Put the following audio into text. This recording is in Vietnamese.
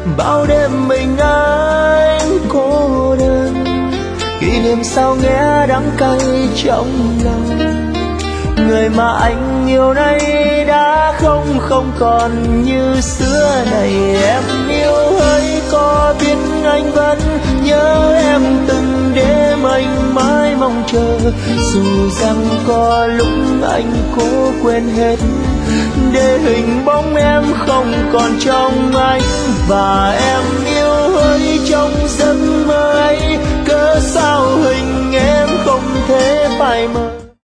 bao đêm mình anh cô đơn, kỷ niệm sao nghe đắng cay trong lòng. Người mà anh yêu nay đã không còn như xưa này. Em yêu hỡi có biết anh vẫn nhớ em từng đêm anh mãi mong chờ, dù rằng có lúc anh cố quên hết để hình bóng em không còn trong anh. Và em yêu hỡi trong giấc mơ ấy, cớ sao hình em không thể phai mờ.